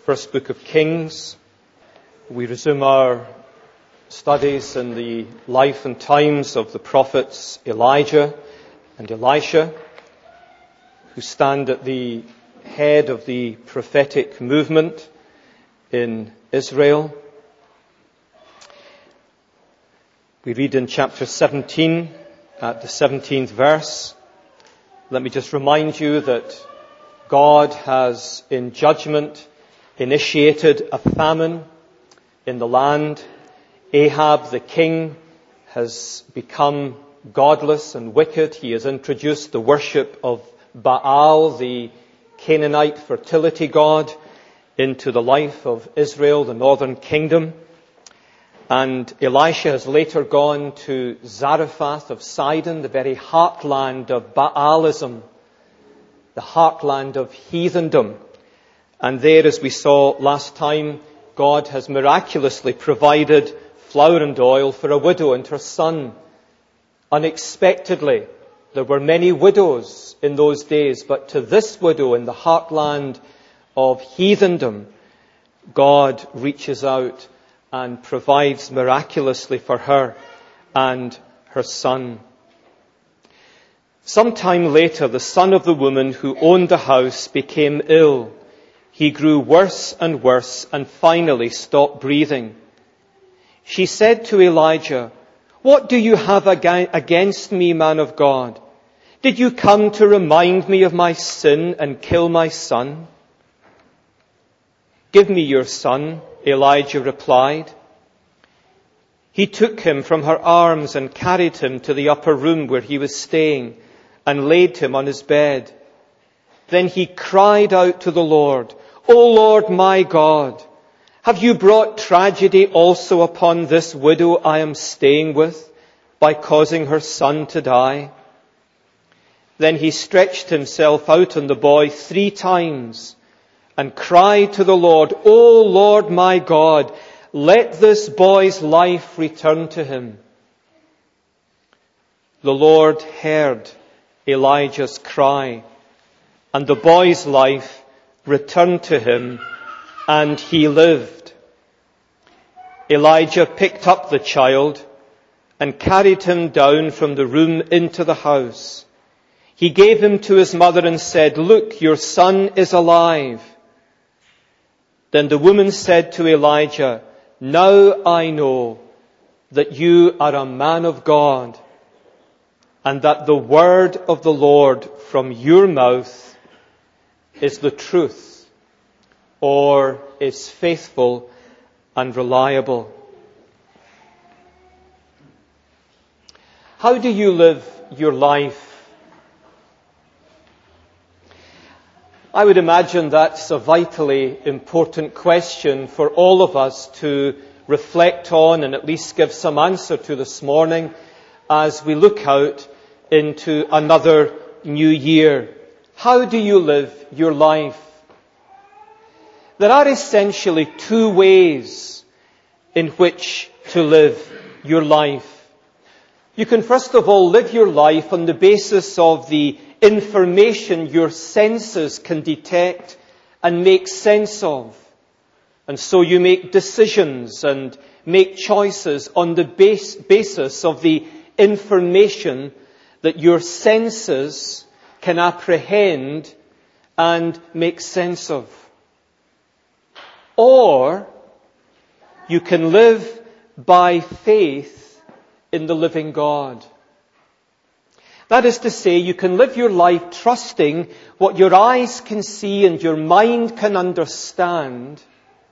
First book of Kings. We resume our studies in the life and times of the prophets Elijah and Elisha, who stand at the head of the prophetic movement in Israel. We read in chapter 17 at the 17th verse. Let me just remind you that God has, in judgment, initiated a famine in the land. Ahab, the king, has become godless and wicked. He has introduced the worship of Baal, the Canaanite fertility god, into the life of Israel, the northern kingdom. And Elisha has later gone to Zarephath of Sidon, the very heartland of Baalism, the heartland of heathendom. And there, as we saw last time, God has miraculously provided flour and oil for a widow and her son. Unexpectedly, there were many widows in those days, but to this widow in the heartland of heathendom, God reaches out and provides miraculously for her and her son. Sometime later, the son of the woman who owned the house became ill. He grew worse and worse and finally stopped breathing. She said to Elijah, "What do you have against me, man of God? Did you come to remind me of my sin and kill my son?" "Give me your son," Elijah replied. He took him from her arms and carried him to the upper room where he was staying and laid him on his bed. Then he cried out to the Lord, "O Lord my God, have you brought tragedy also upon this widow I am staying with by causing her son to die?" Then he stretched himself out on the boy 3 times and cried to the Lord, "O Lord my God, let this boy's life return to him." The Lord heard Elijah's cry, and the boy's life returned to him, and he lived. Elijah picked up the child and carried him down from the room into the house. He gave him to his mother and said, "Look, your son is alive." Then the woman said to Elijah, "Now I know that you are a man of God, and that the word of the Lord from your mouth is the truth, or is faithful and reliable." How do you live your life? I would imagine that's a vitally important question for all of us to reflect on and at least give some answer to this morning as we look out into another new year. How do you live your life? There are essentially 2 ways in which to live your life. You can first of all live your life on the basis of the information your senses can detect and make sense of. And so you make decisions and make choices on the basis of the information that your senses can apprehend and make sense of. Or you can live by faith in the living God. That is to say, you can live your life trusting what your eyes can see and your mind can understand.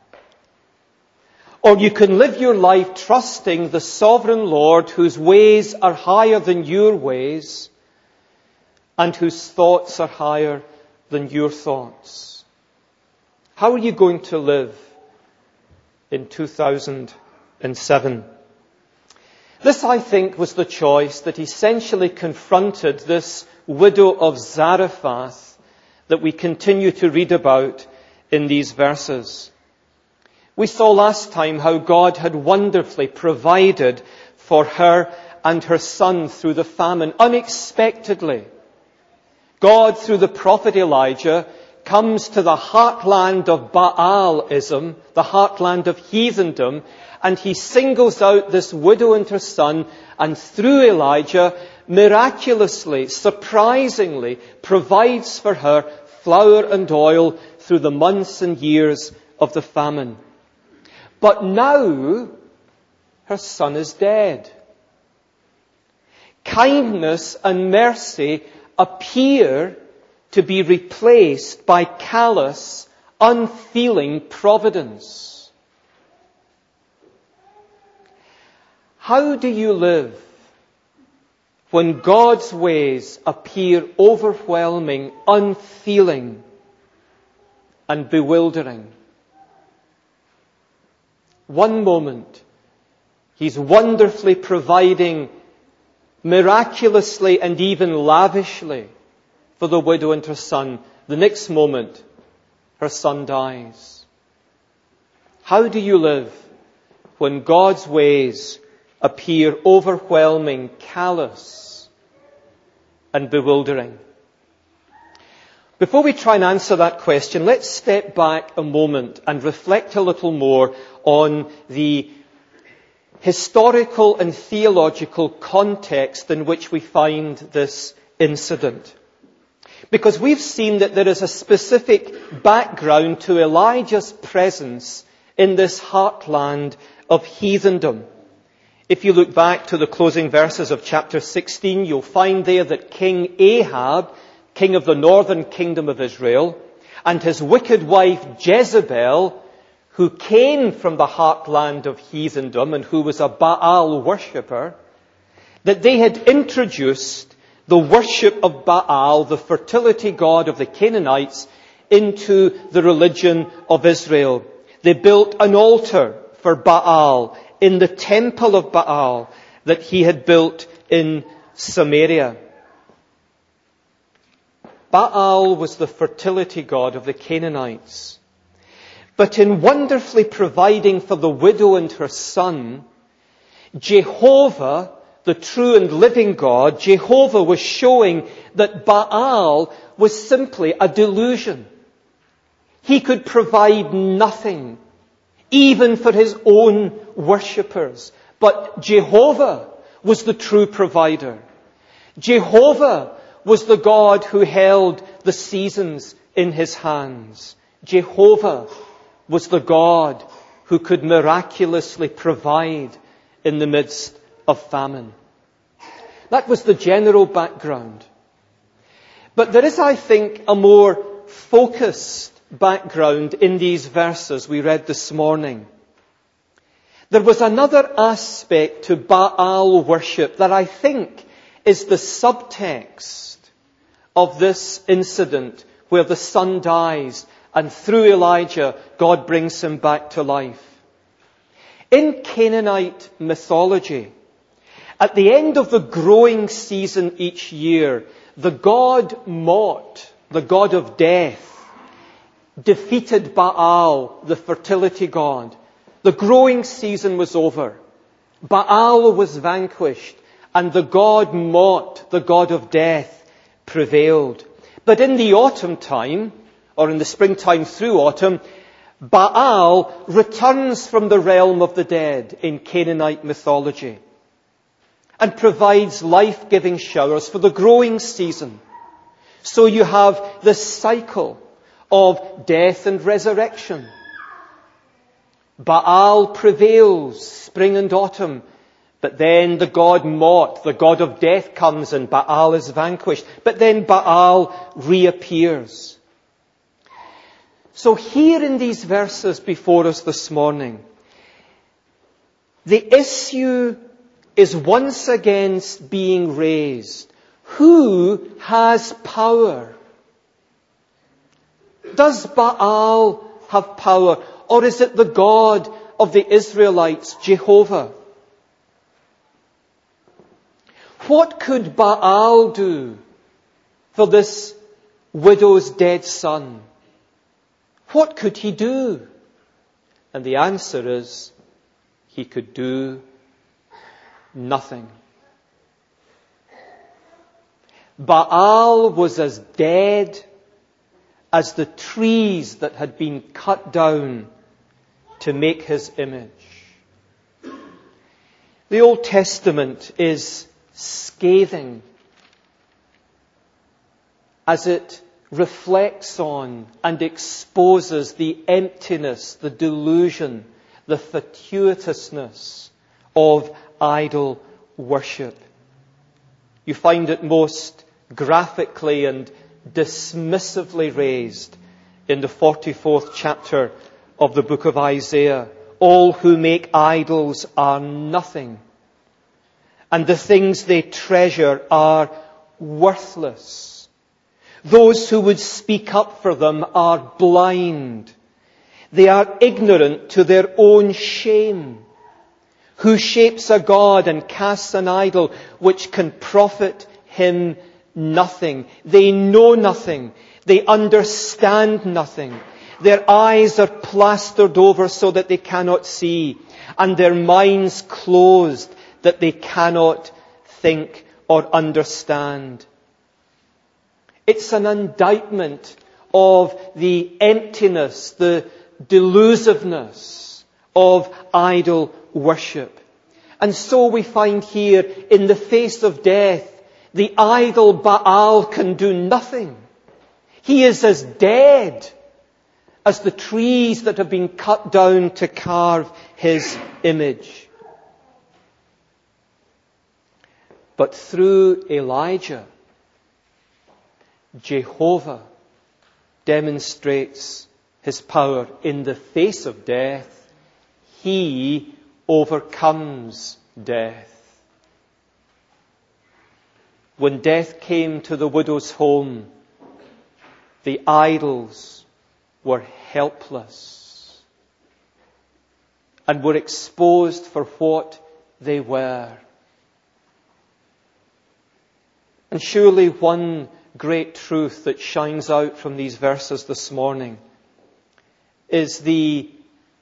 Or you can live your life trusting the sovereign Lord whose ways are higher than your ways and whose thoughts are higher than your thoughts. How are you going to live in 2007? This, I think, was the choice that essentially confronted this widow of Zarephath that we continue to read about in these verses. We saw last time how God had wonderfully provided for her and her son through the famine, unexpectedly. God, through the prophet Elijah, comes to the heartland of Baalism, the heartland of heathendom, and he singles out this widow and her son, and through Elijah, miraculously, surprisingly, provides for her flour and oil through the months and years of the famine. But now, her son is dead. Kindness and mercy appear to be replaced by callous, unfeeling providence. How do you live when God's ways appear overwhelming, unfeeling, and bewildering? One moment, He's wonderfully providing, miraculously and even lavishly, for the widow and her son. The next moment, her son dies. How do you live when God's ways appear overwhelming, callous, and bewildering? Before we try and answer that question, let's step back a moment and reflect a little more on the historical and theological context in which we find this incident. Because we've seen that there is a specific background to Elijah's presence in this heartland of heathendom. If you look back to the closing verses of chapter 16, you'll find there that King Ahab, king of the northern kingdom of Israel, and his wicked wife Jezebel, who came from the heartland of heathendom and who was a Baal worshipper, that they had introduced the worship of Baal, the fertility god of the Canaanites, into the religion of Israel. They built an altar for Baal in the temple of Baal that he had built in Samaria. Baal was the fertility god of the Canaanites. But in wonderfully providing for the widow and her son, Jehovah, the true and living God, Jehovah was showing that Baal was simply a delusion. He could provide nothing, even for his own worshippers. But Jehovah was the true provider. Jehovah was the God who held the seasons in his hands. Jehovah was the God who could miraculously provide in the midst of famine. That was the general background. But there is, I think, a more focused background in these verses we read this morning. There was another aspect to Baal worship that I think is the subtext of this incident where the son dies and through Elijah God brings him back to life. In Canaanite mythology, at the end of the growing season each year, the god Mot, the god of death, defeated Baal, the fertility god. The growing season was over. Baal was vanquished, and the god Mot, the god of death, prevailed. But in the autumn time, or in the springtime through autumn, Baal returns from the realm of the dead in Canaanite mythology and provides life-giving showers for the growing season. So you have this cycle of death and resurrection. Baal prevails spring and autumn, but then the god Mot, the god of death, comes and Baal is vanquished. But then Baal reappears. So here in these verses before us this morning, the issue is once again being raised. Who has power? Does Baal have power? Or is it the God of the Israelites, Jehovah? What could Baal do for this widow's dead son? What could he do? And the answer is, he could do nothing. Baal was as dead as the trees that had been cut down to make his image. The Old Testament is scathing as it reflects on and exposes the emptiness, the delusion, the fatuitousness of idol worship. You find it most graphically and dismissively raised in the 44th chapter of the book of Isaiah. All who make idols are nothing, and the things they treasure are worthless. Those who would speak up for them are blind. They are ignorant to their own shame. Who shapes a god and casts an idol which can profit him nothing? They know nothing. They understand nothing. Their eyes are plastered over so that they cannot see, and their minds closed that they cannot think or understand. It's an indictment of the emptiness, the delusiveness of idol worship. And so we find here, in the face of death, the idol Baal can do nothing. He is as dead as the trees that have been cut down to carve his image. But through Elijah, Jehovah demonstrates his power in the face of death. He overcomes death. When death came to the widow's home, the idols were helpless and were exposed for what they were. And surely one great truth that shines out from these verses this morning is the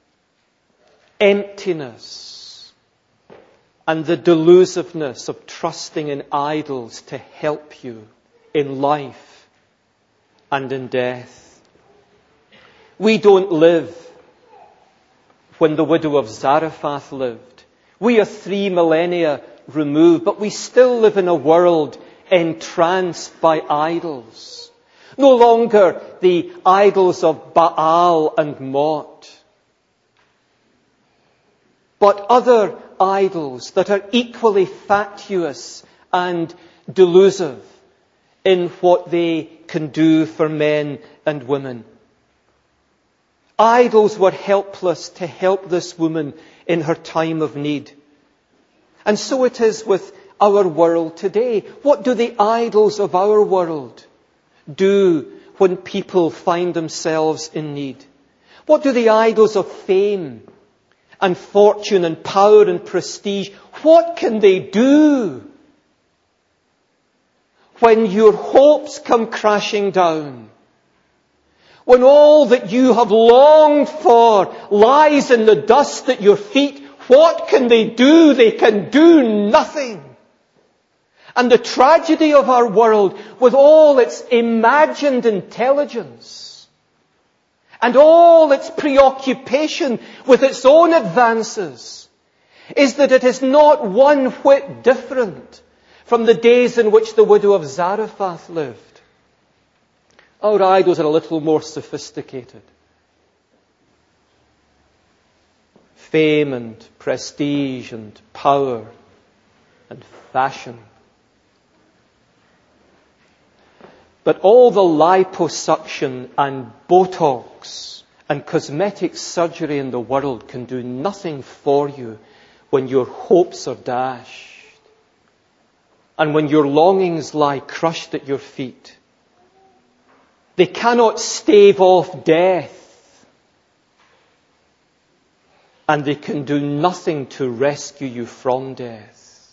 emptiness and the delusiveness of trusting in idols to help you in life and in death. We don't live when the widow of Zarephath lived. We are 3 millennia removed, but we still live in a world entranced by idols. No longer the idols of Baal and Mot, but other idols that are equally fatuous and delusive in what they can do for men and women. Idols were helpless to help this woman in her time of need. And so it is with our world today. What do the idols of our world do when people find themselves in need? What do the idols of fame and fortune and power and prestige, what can they do when your hopes come crashing down? When all that you have longed for lies in the dust at your feet, what can they do? They can do nothing. And the tragedy of our world, with all its imagined intelligence and all its preoccupation with its own advances, is that it is not one whit different from the days in which the widow of Zarephath lived. Our idols are a little more sophisticated. Fame and prestige and power and fashion. But all the liposuction and Botox and cosmetic surgery in the world can do nothing for you when your hopes are dashed and when your longings lie crushed at your feet. They cannot stave off death, and they can do nothing to rescue you from death.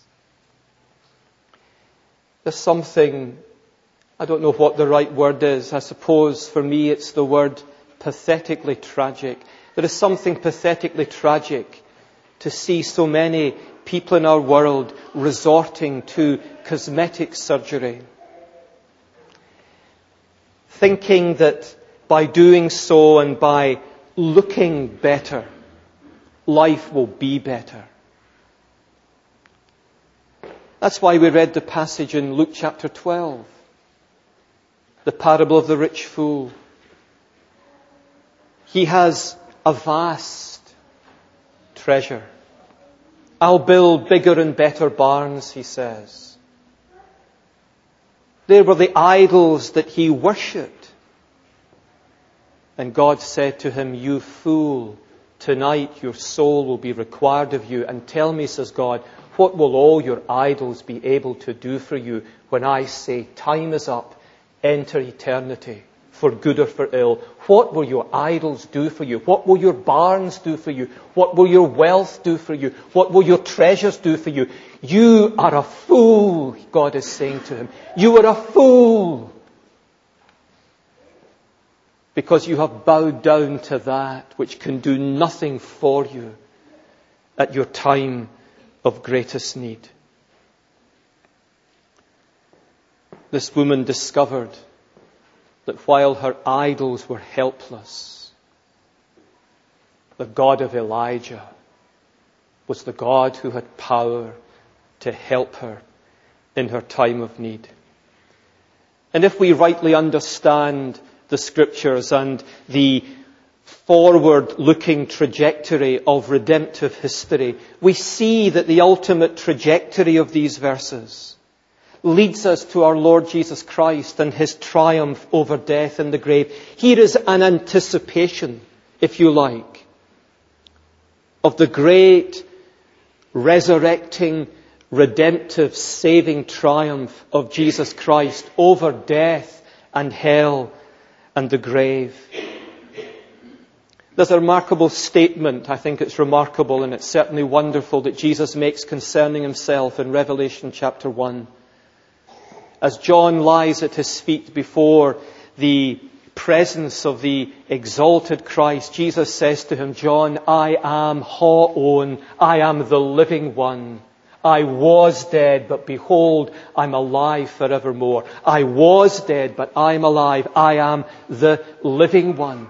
There's something, I don't know what the right word is. I suppose for me it's the word pathetically tragic. There is something pathetically tragic to see so many people in our world resorting to cosmetic surgery, thinking that by doing so and by looking better, life will be better. That's why we read the passage in Luke chapter 12, the parable of the rich fool. He has a vast treasure. I'll build bigger and better barns, he says. There were the idols that he worshipped. And God said to him, you fool, tonight your soul will be required of you. And tell me, says God, what will all your idols be able to do for you when I say time is up, enter eternity, for good or for ill? What will your idols do for you? What will your barns do for you? What will your wealth do for you? What will your treasures do for you? You are a fool, God is saying to him. You are a fool, because you have bowed down to that which can do nothing for you at your time of greatest need. This woman discovered that while her idols were helpless, the God of Elijah was the God who had power to help her in her time of need. And if we rightly understand the Scriptures and the forward-looking trajectory of redemptive history, we see that the ultimate trajectory of these verses leads us to our Lord Jesus Christ and his triumph over death and the grave. Here is an anticipation, if you like, of the great resurrecting, redemptive, saving triumph of Jesus Christ over death and hell and the grave. There's a remarkable statement, I think it's remarkable and it's certainly wonderful, that Jesus makes concerning himself in Revelation chapter 1. As John lies at his feet before the presence of the exalted Christ, Jesus says to him, John, I am Ho-on, I am the living one. I was dead, but behold, I'm alive forevermore. I was dead, but I'm alive. I am the living one.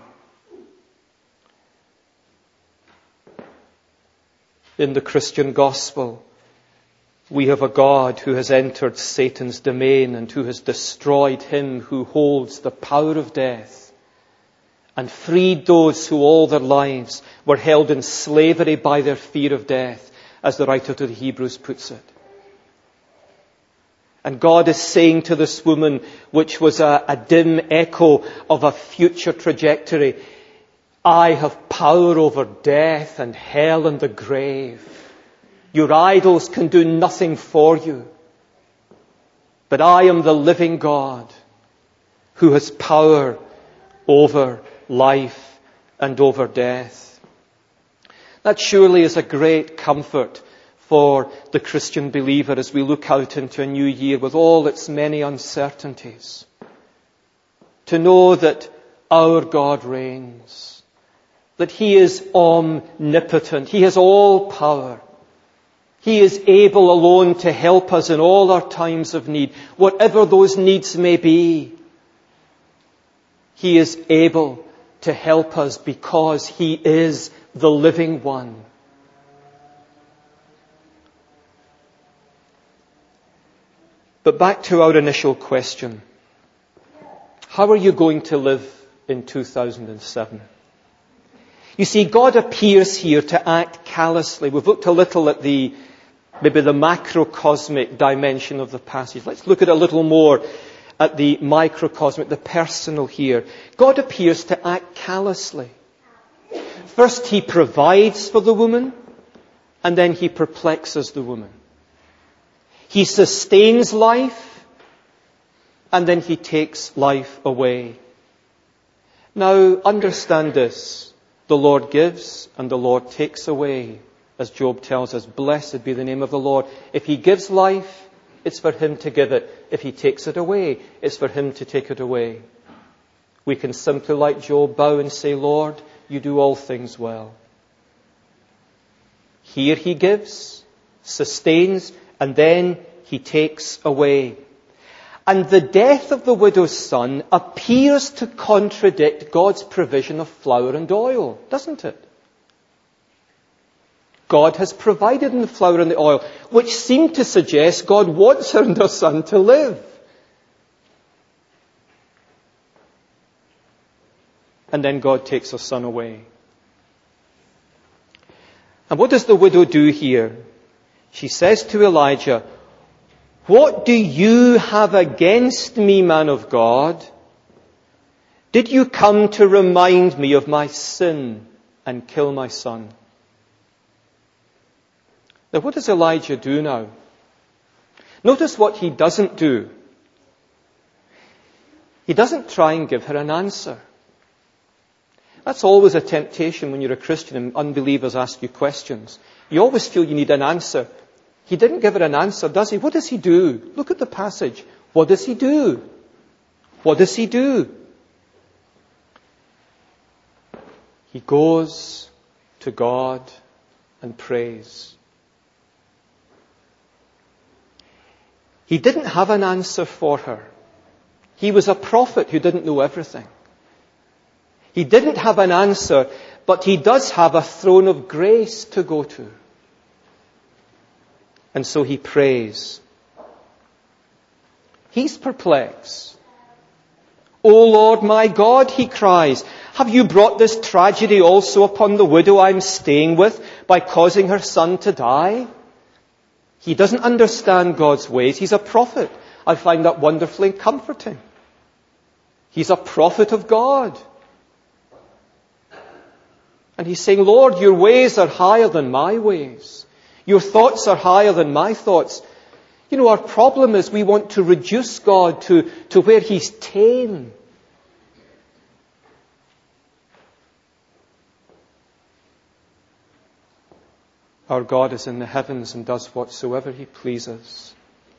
In the Christian gospel, we have a God who has entered Satan's domain and who has destroyed him who holds the power of death and freed those who all their lives were held in slavery by their fear of death, as the writer to the Hebrews puts it. And God is saying to this woman, which was a dim echo of a future trajectory, I have power over death and hell and the grave. Your idols can do nothing for you. But I am the living God who has power over life and over death. That surely is a great comfort for the Christian believer as we look out into a new year with all its many uncertainties. To know that our God reigns. That he is omnipotent. He has all power. He is able alone to help us in all our times of need, whatever those needs may be. He is able to help us because he is the living one. But back to our initial question. How are you going to live in 2007? You see, God appears here to act callously. We've looked a little at maybe the macrocosmic dimension of the passage. Let's look at a little more at the microcosmic, the personal here. God appears to act callously. First, he provides for the woman, and then he perplexes the woman. He sustains life, and then he takes life away. Now, understand this. The Lord gives and the Lord takes away. As Job tells us, blessed be the name of the Lord. If he gives life, it's for him to give it. If he takes it away, it's for him to take it away. We can simply, like Job, bow and say, Lord, you do all things well. Here he gives, sustains, and then he takes away. And the death of the widow's son appears to contradict God's provision of flour and oil, doesn't it? God has provided in the flour and the oil, which seem to suggest God wants her and her son to live. And then God takes her son away. And what does the widow do here? She says to Elijah, "What do you have against me, man of God? Did you come to remind me of my sin and kill my son?" Now, what does Elijah do now? Notice what he doesn't do. He doesn't try and give her an answer. That's always a temptation when you're a Christian and unbelievers ask you questions. You always feel you need an answer. He didn't give her an answer, does he? What does he do? Look at the passage. What does he do? What does he do? He goes to God and prays. He didn't have an answer for her. He was a prophet who didn't know everything. He didn't have an answer, but he does have a throne of grace to go to. And so he prays. He's perplexed. "O Lord my God," he cries, "have you brought this tragedy also upon the widow I'm staying with by causing her son to die?" He doesn't understand God's ways. He's a prophet. I find that wonderfully comforting. He's a prophet of God. And he's saying, "Lord, your ways are higher than my ways. Your thoughts are higher than my thoughts." You know, our problem is we want to reduce God to where he's tame. Our God is in the heavens and does whatsoever he pleases.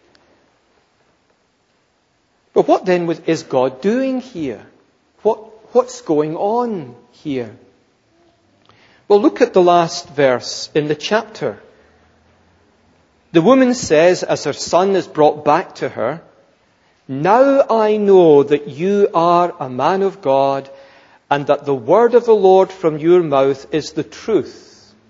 But what then is God doing here? What's going on here? Well, look at the last verse in the chapter. The woman says, as her son is brought back to her, "Now I know that you are a man of God, and that the word of the Lord from your mouth is the truth.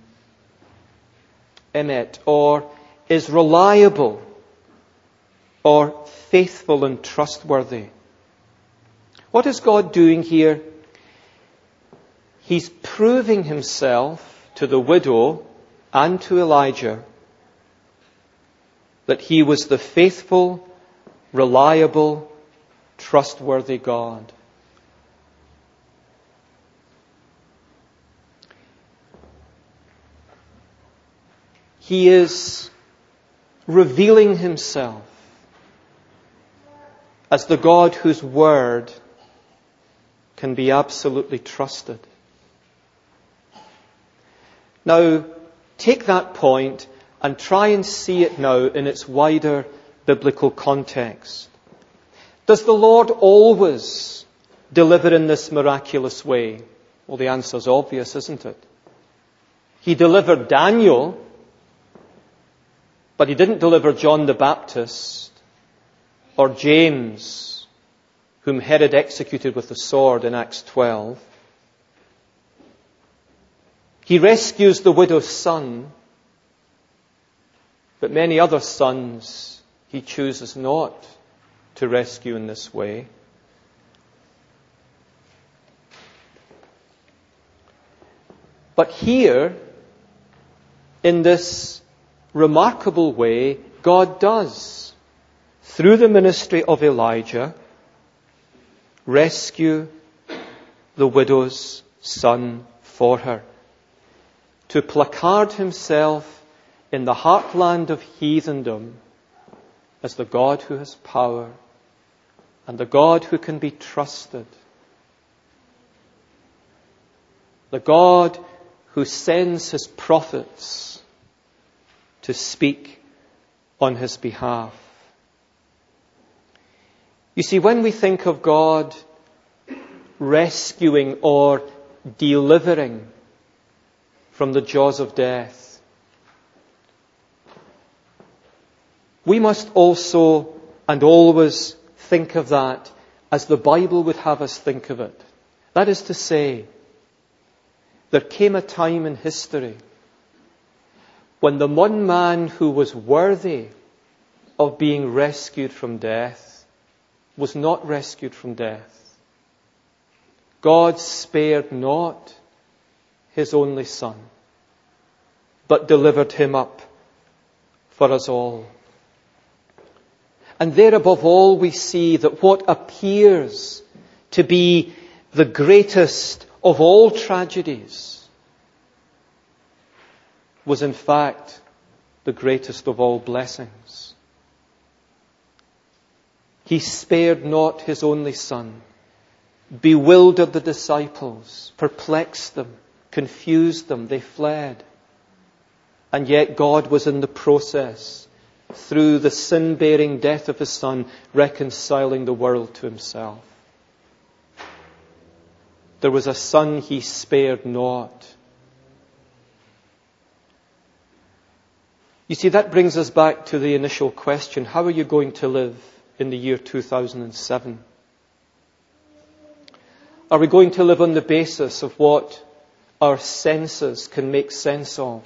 Emet, or is reliable, or faithful and trustworthy." What is God doing here? He's proving himself to the widow and to Elijah that he was the faithful, reliable, trustworthy God. He is revealing himself as the God whose word can be absolutely trusted. Now, take that point and try and see it now in its wider biblical context. Does the Lord always deliver in this miraculous way? Well, the answer is obvious, isn't it? He delivered Daniel, but he didn't deliver John the Baptist or James, whom Herod executed with the sword in Acts 12. He rescues the widow's son, but many other sons he chooses not to rescue in this way. But here, in this remarkable way, God does, through the ministry of Elijah, rescue the widow's son for her, to placard himself in the heartland of heathendom as the God who has power and the God who can be trusted, the God who sends his prophets to speak on his behalf. You see, when we think of God rescuing or delivering from the jaws of death, we must also and always think of that as the Bible would have us think of it. That is to say, there came a time in history when the one man who was worthy of being rescued from death was not rescued from death. God spared not his only Son, but delivered him up for us all. And there above all we see that what appears to be the greatest of all tragedies was in fact the greatest of all blessings. He spared not his only Son, bewildered the disciples, perplexed them, confused them, they fled. And yet God was in the process, through the sin-bearing death of his Son, reconciling the world to himself. There was a Son he spared not. You see, that brings us back to the initial question: how are you going to live in the year 2007? Are we going to live on the basis of what our senses can make sense of?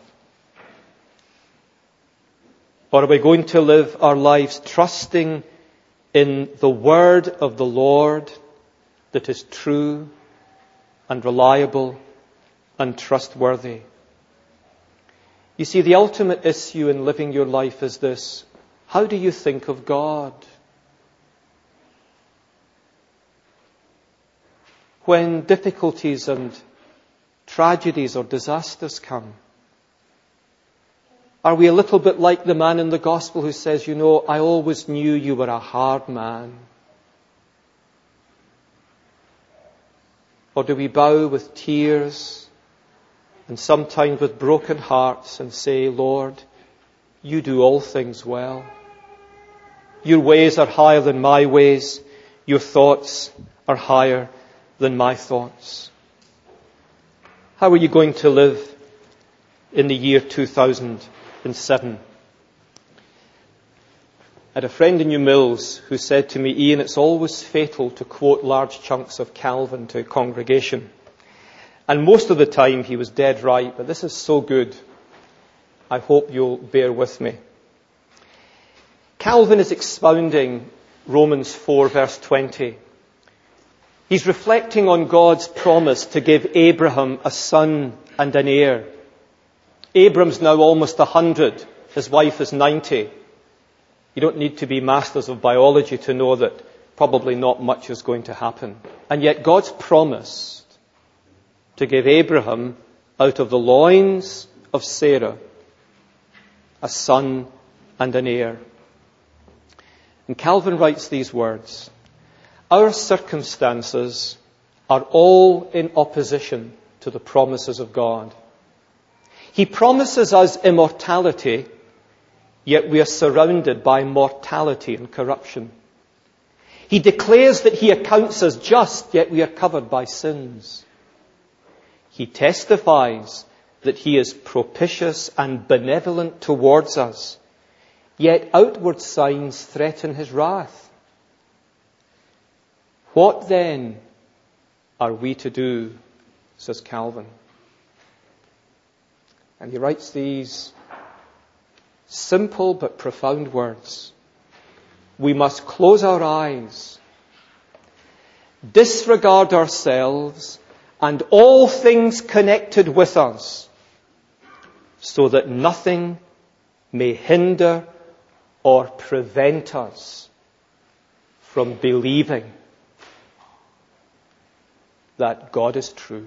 Or are we going to live our lives trusting in the word of the Lord that is true and reliable and trustworthy? You see, the ultimate issue in living your life is this: how do you think of God? When difficulties and tragedies or disasters come, are we a little bit like the man in the gospel who says, "You know, I always knew you were a hard man"? Or do we bow with tears and sometimes with broken hearts and say, "Lord, you do all things well. Your ways are higher than my ways. Your thoughts are higher than my thoughts"? How are you going to live in the year 2007? I had a friend in New Mills who said to me, "Ian, it's always fatal to quote large chunks of Calvin to a congregation." And most of the time he was dead right, but this is so good. I hope you'll bear with me. Calvin is expounding Romans 4 verse 20. He's reflecting on God's promise to give Abraham a son and an heir. Abram's now almost 100. His wife is 90. You don't need to be masters of biology to know that probably not much is going to happen. And yet God's promised to give Abraham, out of the loins of Sarah, a son and an heir. And Calvin writes these words: "Our circumstances are all in opposition to the promises of God. He promises us immortality, yet we are surrounded by mortality and corruption. He declares that he accounts us just, yet we are covered by sins. He testifies that he is propitious and benevolent towards us, yet outward signs threaten his wrath. What then are we to do?" says Calvin. And he writes these simple but profound words: we must close our eyes, disregard ourselves and all things connected with us, so that nothing may hinder or prevent us from believing that God is true.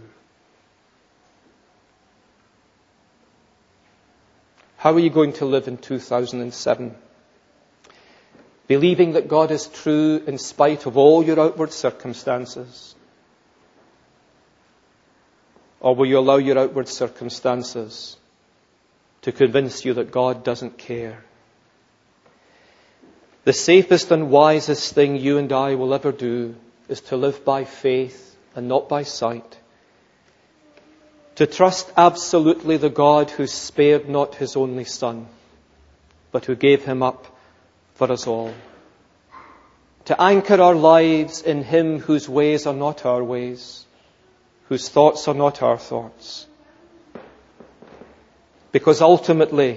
How are you going to live in 2007? Believing that God is true in spite of all your outward circumstances? Or will you allow your outward circumstances to convince you that God doesn't care? The safest and wisest thing you and I will ever do is to live by faith and not by sight. To trust absolutely the God who spared not his only Son, but who gave him up for us all. to anchor our lives in Him whose ways are not our ways, whose thoughts are not our thoughts. Because ultimately,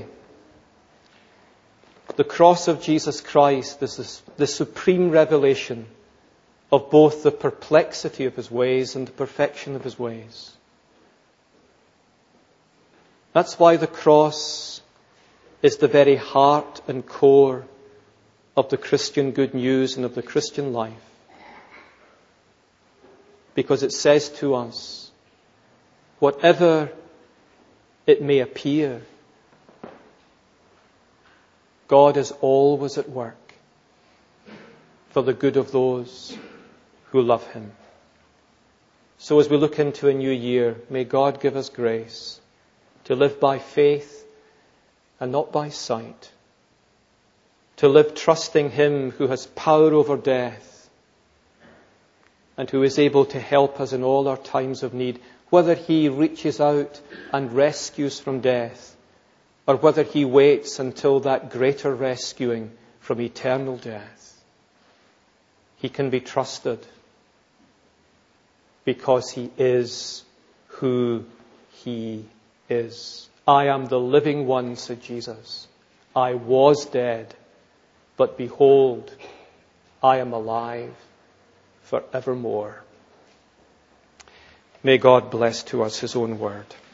the cross of Jesus Christ is the supreme revelation of both the perplexity of His ways and the perfection of His ways. That's why the cross is the very heart and core of the Christian good news and of the Christian life. Because it says to us, whatever it may appear, God is always at work for the good of those who love Him. So as we look into a new year, may God give us grace to live by faith and not by sight, to live trusting Him who has power over death and who is able to help us in all our times of need, whether He reaches out and rescues from death, or whether He waits until that greater rescuing from eternal death. He can be trusted because He is who He is. I am the living one, said Jesus. I was dead, but behold, I am alive forevermore. May God bless to us His own word.